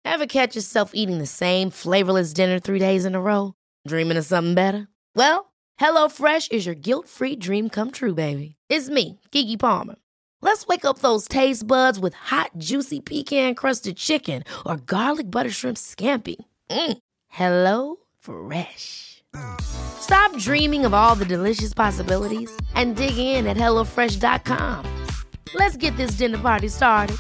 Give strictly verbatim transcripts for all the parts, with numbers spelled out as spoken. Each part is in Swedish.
Ever catch yourself eating the same flavorless dinner three days in a row? Dreaming of something better? Well, HelloFresh is your guilt-free dream come true, baby. It's me, Keke Palmer. Let's wake up those taste buds with hot, juicy pecan-crusted chicken or garlic butter shrimp scampi. Mm. Hello Fresh. Stop dreaming of all the delicious possibilities and dig in at hello fresh dot com. Let's get this dinner party started.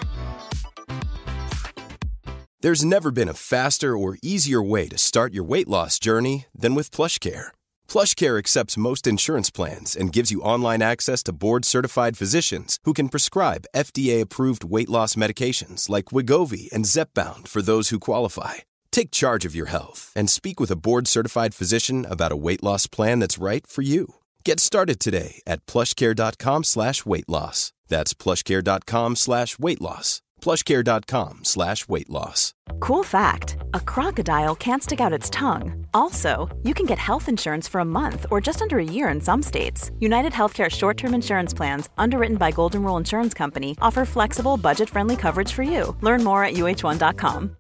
There's never been a faster or easier way to start your weight loss journey than with PlushCare. PlushCare accepts most insurance plans and gives you online access to board-certified physicians who can prescribe F D A-approved weight loss medications like Wegovy and Zepbound for those who qualify. Take charge of your health and speak with a board-certified physician about a weight loss plan that's right for you. Get started today at plushcare.com slash weight loss. That's plushcare.com slash weight loss. plushcare.com slash weight loss. Cool fact, a crocodile can't stick out its tongue. Also, you can get health insurance for a month or just under a year in some states. United Healthcare short-term insurance plans, underwritten by Golden Rule Insurance Company, offer flexible, budget-friendly coverage for you. Learn more at u h one dot com.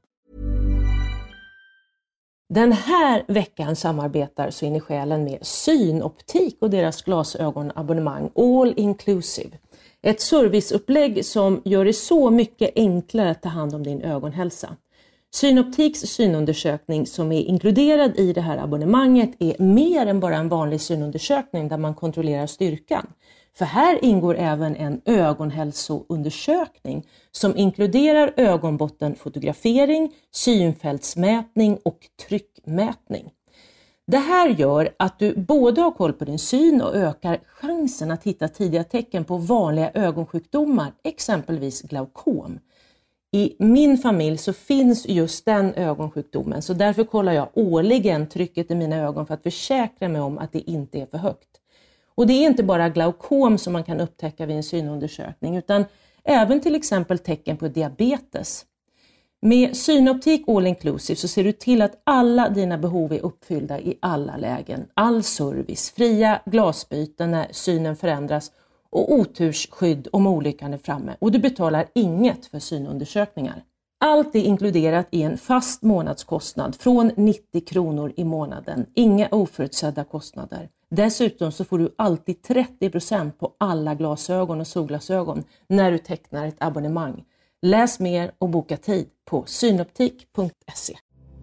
Den här veckan samarbetar Så in i själen med Synoptik och deras glasögonabonnemang All Inclusive. Ett serviceupplägg som gör det så mycket enklare att ta hand om din ögonhälsa. Synoptiks synundersökning som är inkluderad i det här abonnemanget är mer än bara en vanlig synundersökning där man kontrollerar styrkan. För här ingår även en ögonhälsoundersökning som inkluderar ögonbottenfotografering, synfältsmätning och tryckmätning. Det här gör att du både har koll på din syn och ökar chansen att hitta tidiga tecken på vanliga ögonsjukdomar, exempelvis glaukom. I min familj så finns just den ögonsjukdomen, så därför kollar jag årligen trycket i mina ögon för att försäkra mig om att det inte är för högt. Och det är inte bara glaukom som man kan upptäcka vid en synundersökning utan även till exempel tecken på diabetes. Med Synoptik All Inclusive så ser du till att alla dina behov är uppfyllda i alla lägen. All service, fria glasbyten när synen förändras och otursskydd om olyckan är framme. Och du betalar inget för synundersökningar. Allt är inkluderat i en fast månadskostnad från nittio kronor i månaden. Inga oförutsedda kostnader. Dessutom så får du alltid trettio procent på alla glasögon och solglasögon när du tecknar ett abonnemang. Läs mer och boka tid på synoptik punkt se.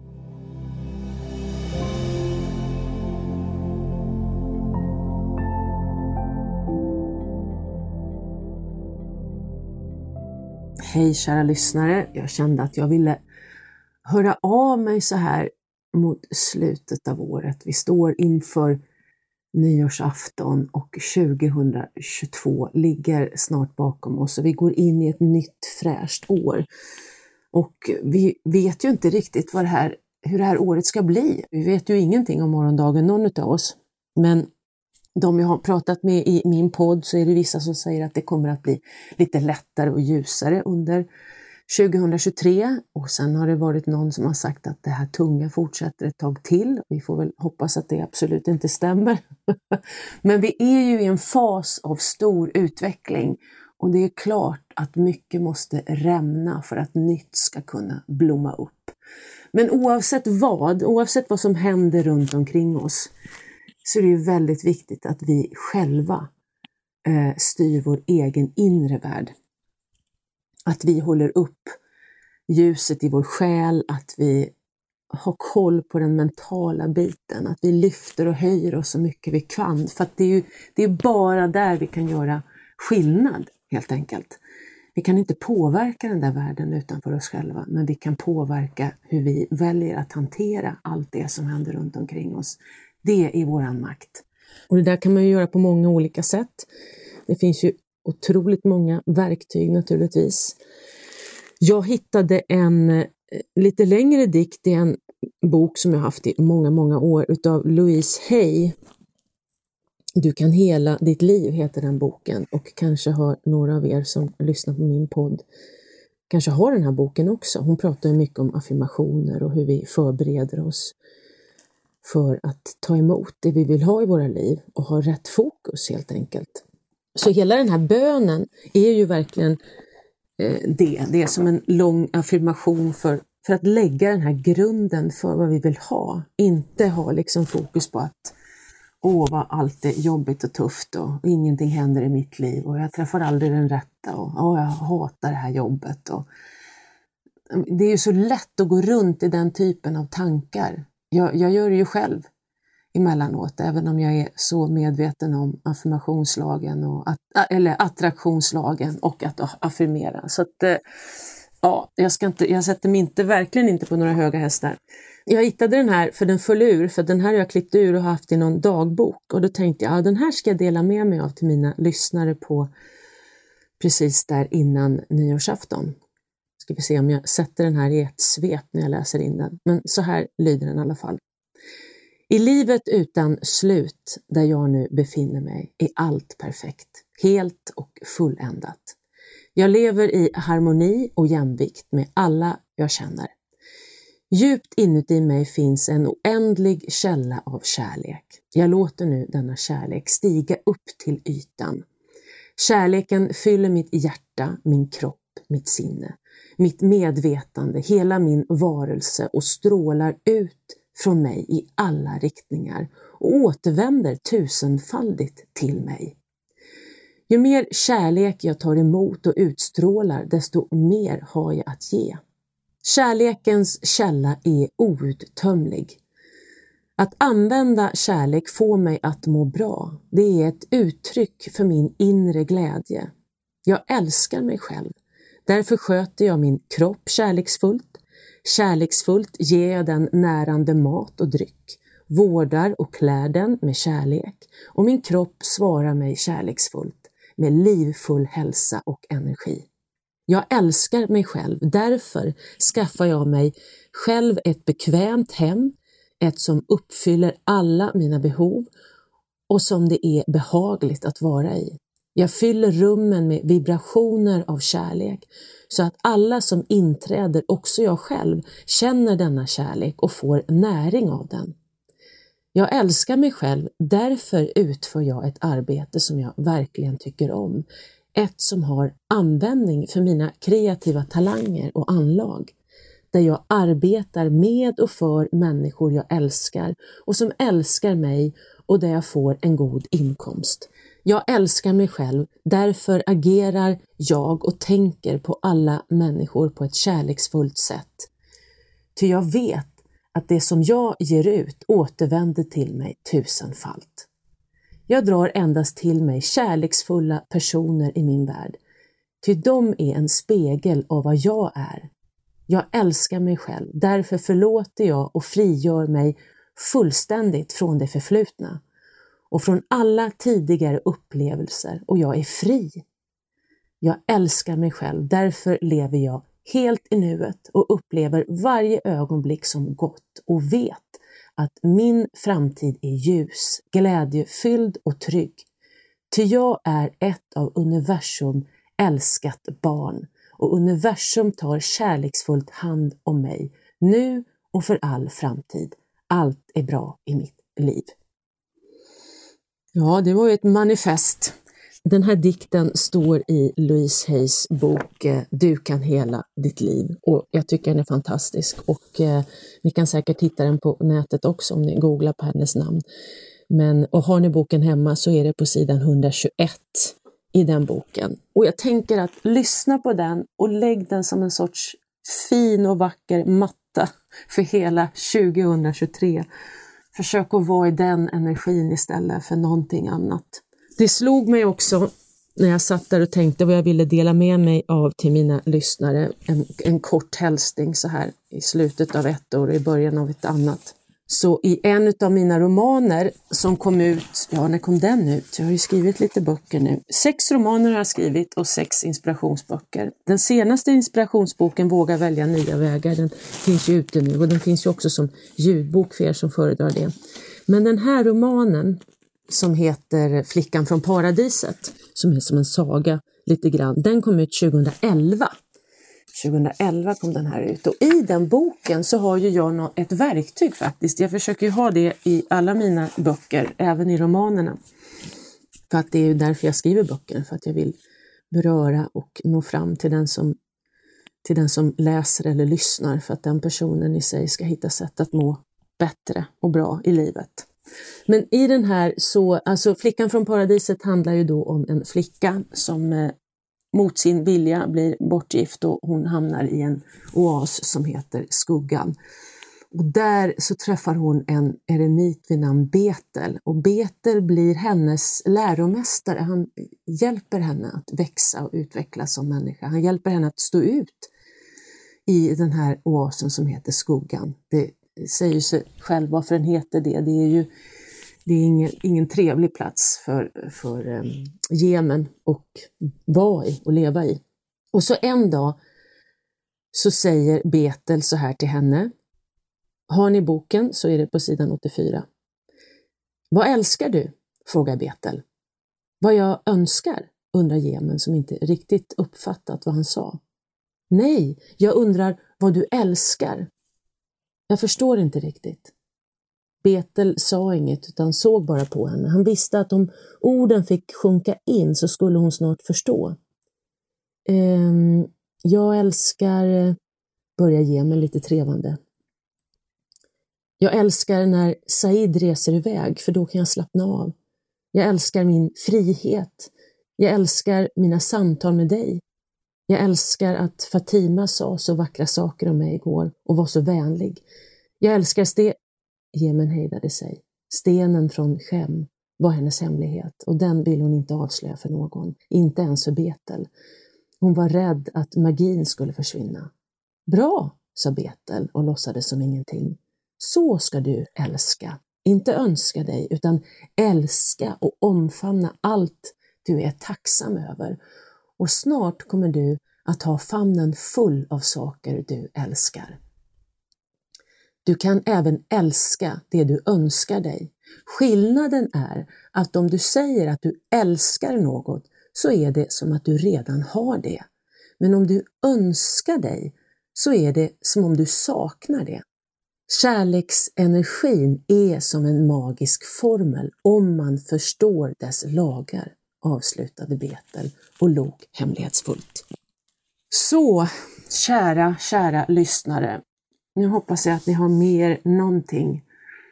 Hej kära lyssnare, jag kände att jag ville höra av mig så här mot slutet av året. Vi står inför nyårsafton och tjugohundratjugotvå ligger snart bakom oss och vi går in i ett nytt fräscht år. Och vi vet ju inte riktigt vad det här, hur det här året ska bli. Vi vet ju ingenting om morgondagen, någon av oss. Men de jag har pratat med i min podd så är det vissa som säger att det kommer att bli lite lättare och ljusare under tjugohundratjugotre. Och sen har det varit någon som har sagt att det här tunga fortsätter ett tag till. Vi får väl hoppas att det absolut inte stämmer. Men vi är ju i en fas av stor utveckling. Och det är klart att mycket måste rämna för att nytt ska kunna blomma upp. Men oavsett vad, oavsett vad som händer runt omkring oss så är det väldigt viktigt att vi själva eh, styr vår egen inre värld. Att vi håller upp ljuset i vår själ, att vi har koll på den mentala biten, att vi lyfter och höjer oss så mycket vi kan. För att det är ju det är bara där vi kan göra skillnad helt enkelt. Vi kan inte påverka den där världen utanför oss själva, men vi kan påverka hur vi väljer att hantera allt det som händer runt omkring oss. Det är våran makt. Och det där kan man ju göra på många olika sätt. Det finns ju otroligt många verktyg naturligtvis. Jag hittade en lite längre dikt i en bok som jag haft i många, många år utav Louise Hay. Du kan hela ditt liv heter den boken, och kanske har några av er som lyssnar på min podd kanske har den här boken också. Hon pratar ju mycket om affirmationer och hur vi förbereder oss för att ta emot det vi vill ha i våra liv och ha rätt fokus helt enkelt. Så hela den här bönen är ju verkligen eh, det. Det är som en lång affirmation för för att lägga den här grunden för vad vi vill ha. Inte ha liksom fokus på att åh, vad allt är jobbigt och tufft och ingenting händer i mitt liv och jag träffar aldrig den rätta och åh, jag hatar det här jobbet. Och det är ju så lätt att gå runt i den typen av tankar. Jag, jag gör det ju själv emellanåt, även om jag är så medveten om affirmationslagen och att, eller attraktionslagen och att affirmera. Så att ja, jag ska inte, jag sätter mig inte, verkligen inte på några höga hästar. Jag hittade den här för den föll ur, för den här har jag klippt ur och haft i någon dagbok. Och då tänkte jag, ja, den här ska jag dela med mig av till mina lyssnare på precis där innan nyårsafton. Ska vi se om jag sätter den här i ett svep när jag läser in den. Men så här lyder den i alla fall. I livet utan slut där jag nu befinner mig är allt perfekt, helt och fulländat. Jag lever i harmoni och jämvikt med alla jag känner. Djupt inuti mig finns en oändlig källa av kärlek. Jag låter nu denna kärlek stiga upp till ytan. Kärleken fyller mitt hjärta, min kropp, mitt sinne, mitt medvetande, hela min varelse och strålar ut från mig i alla riktningar och återvänder tusenfaldigt till mig. Ju mer kärlek jag tar emot och utstrålar, desto mer har jag att ge. Kärlekens källa är outtömlig. Att använda kärlek får mig att må bra. Det är ett uttryck för min inre glädje. Jag älskar mig själv. Därför sköter jag min kropp kärleksfullt. Kärleksfullt ger jag den närande mat och dryck. Vårdar och klär den med kärlek. Och min kropp svarar mig kärleksfullt med livfull hälsa och energi. Jag älskar mig själv, därför skaffar jag mig själv ett bekvämt hem, ett som uppfyller alla mina behov och som det är behagligt att vara i. Jag fyller rummen med vibrationer av kärlek så att alla som inträder, också jag själv, känner denna kärlek och får näring av den. Jag älskar mig själv, därför utför jag ett arbete som jag verkligen tycker om. Ett som har användning för mina kreativa talanger och anlag. Där jag arbetar med och för människor jag älskar och som älskar mig och där jag får en god inkomst. Jag älskar mig själv, därför agerar jag och tänker på alla människor på ett kärleksfullt sätt. Ty jag vet att det som jag ger ut återvänder till mig tusenfalt. Jag drar endast till mig kärleksfulla personer i min värld, ty de är en spegel av vad jag är. Jag älskar mig själv, därför förlåter jag och frigör mig fullständigt från det förflutna och från alla tidigare upplevelser, och jag är fri. Jag älskar mig själv, därför lever jag helt i nuet och upplever varje ögonblick som gott och vet att min framtid är ljus, glädjefylld och trygg. Ty jag är ett av universum älskat barn och universum tar kärleksfullt hand om mig, nu och för all framtid. Allt är bra i mitt liv. Ja, det var ju ett manifest. Den här dikten står i Louise Hayes bok Du kan hela ditt liv, och jag tycker den är fantastisk, och eh, ni kan säkert hitta den på nätet också om ni googlar på hennes namn. Men, och har ni boken hemma så är det på sidan etthundratjugoett i den boken. Och jag tänker att lyssna på den och lägg den som en sorts fin och vacker matta för hela tjugohundratjugotre. Försök att vara i den energin istället för någonting annat. Det slog mig också när jag satt där och tänkte vad jag ville dela med mig av till mina lyssnare. En, en kort hälsning så här i slutet av ett år och i början av ett annat. Så i en av mina romaner som kom ut, ja när kom den ut? Jag har ju skrivit lite böcker nu. Sex romaner har jag skrivit och sex inspirationsböcker. Den senaste inspirationsboken, Våga välja nya vägar, den finns ju ute nu och den finns ju också som ljudbok för er som föredrar det. Men den här romanen som heter Flickan från paradiset, som är som en saga lite grann, den kom ut tjugohundraelva. tjugohundraelva kom den här ut, och i den boken så har ju jag ett verktyg faktiskt. Jag försöker ju ha det i alla mina böcker, även i romanerna. För att det är ju därför jag skriver böcker, för att jag vill beröra och nå fram till den som till den som läser eller lyssnar för att den personen i sig ska hitta sätt att må bättre och bra i livet. Men i den här så, alltså Flickan från paradiset handlar ju då om en flicka som eh, mot sin vilja blir bortgift och hon hamnar i en oas som heter Skuggan. Och där så träffar hon en eremit vid namn Betel, och Betel blir hennes läromästare. Han hjälper henne att växa och utvecklas som människa. Han hjälper henne att stå ut i den här oasen som heter Skuggan. Det säger sig själv varför den heter det. Det är ju det är ingen, ingen trevlig plats för, för um, gemen och vara i och leva i. Och så en dag så säger Betel så här till henne. Har ni boken så är det på sidan åttiofyra. Vad älskar du? Frågar Betel. Vad jag önskar, undrar gemen som inte riktigt uppfattat vad han sa. Nej, jag undrar vad du älskar. Jag förstår inte riktigt. Betel sa inget utan såg bara på henne. Han visste att om orden fick sjunka in så skulle hon snart förstå. Ehm, jag älskar, börjar gemen lite trevande. Jag älskar när Said reser iväg för då kan jag slappna av. Jag älskar min frihet. Jag älskar mina samtal med dig. Jag älskar att Fatima sa så vackra saker om mig igår och var så vänlig. Jag älskar sten... Gemen hejdade sig. Stenen från Shem var hennes hemlighet och den vill hon inte avslöja för någon. Inte ens för Betel. Hon var rädd att magin skulle försvinna. Bra, sa Betel och låtsades som ingenting. Så ska du älska. Inte önska dig utan älska och omfamna allt du är tacksam över. Och snart kommer du att ha famnen full av saker du älskar. Du kan även älska det du önskar dig. Skillnaden är att om du säger att du älskar något så är det som att du redan har det. Men om du önskar dig så är det som om du saknar det. Kärleksenergin är som en magisk formel om man förstår dess lagar, avslutade Betel och log hemlighetsfullt. Så, kära, kära lyssnare. Nu hoppas jag att ni har mer någonting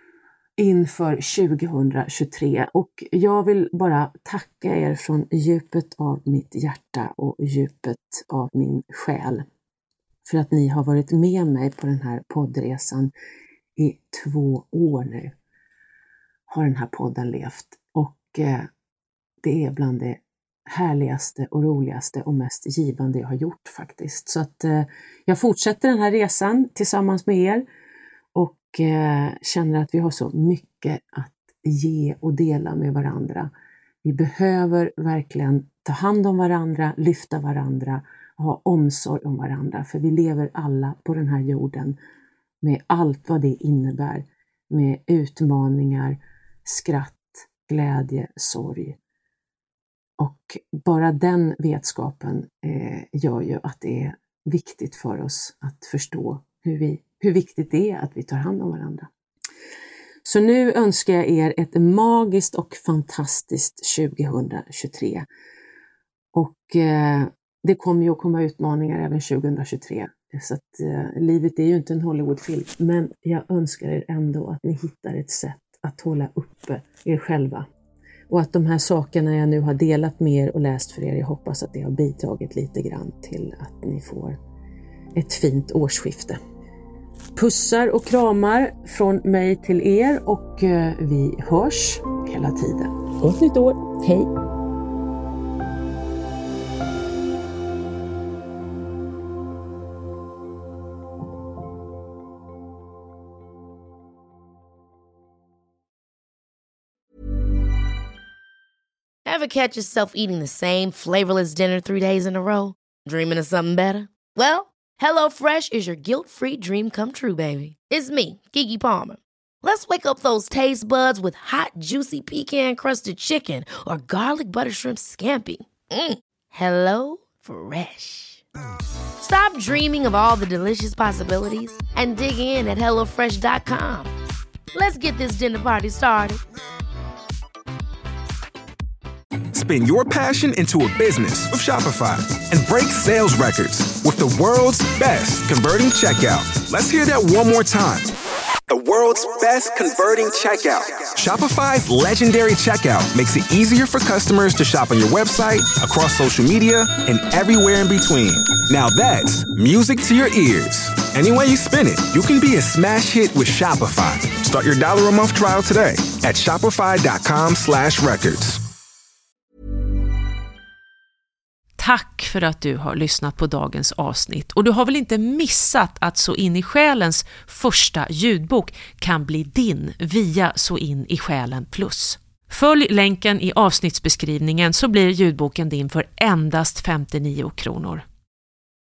inför tjugohundratjugotre och jag vill bara tacka er från djupet av mitt hjärta och djupet av min själ för att ni har varit med mig på den här poddresan i två år nu. Har den här podden levt och eh, det är bland det härligaste och roligaste och mest givande jag har gjort faktiskt. Så att eh, jag fortsätter den här resan tillsammans med er och eh, känner att vi har så mycket att ge och dela med varandra. Vi behöver verkligen ta hand om varandra, lyfta varandra och ha omsorg om varandra. För vi lever alla på den här jorden med allt vad det innebär. Med utmaningar, skratt, glädje, sorg. Och bara den vetskapen eh, gör ju att det är viktigt för oss att förstå hur, vi, hur viktigt det är att vi tar hand om varandra. Så nu önskar jag er ett magiskt och fantastiskt tjugohundratjugotre. Och eh, det kommer ju att komma utmaningar även tjugohundratjugotre. Så att eh, livet är ju inte en Hollywoodfilm. Men jag önskar er ändå att ni hittar ett sätt att hålla uppe er själva. Och att de här sakerna jag nu har delat med er och läst för er, jag hoppas att det har bidragit lite grann till att ni får ett fint årsskifte. Pussar och kramar från mig till er och vi hörs hela tiden. Gott nytt år, hej! Ever catch yourself eating the same flavorless dinner three days in a row? Dreaming of something better? Well, HelloFresh is your guilt-free dream come true, baby. It's me, Keke Palmer. Let's wake up those taste buds with hot, juicy pecan-crusted chicken or garlic butter shrimp scampi. Mm. Hello Fresh. Stop dreaming of all the delicious possibilities and dig in at hello fresh dot com. Let's get this dinner party started. spin your passion into a business with Shopify and break sales records with the world's best converting checkout. Let's hear that one more time. The world's best converting checkout. Shopify's legendary checkout makes it easier for customers to shop on your website, across social media, and everywhere in between. Now that's music to your ears. Any way you spin it, you can be a smash hit with Shopify. Start your dollar a month trial today at shopify.com slash records. Tack för att du har lyssnat på dagens avsnitt. Och du har väl inte missat att Så in i själens första ljudbok kan bli din via Så in i själen plus. Följ länken i avsnittsbeskrivningen så blir ljudboken din för endast femtionio kronor.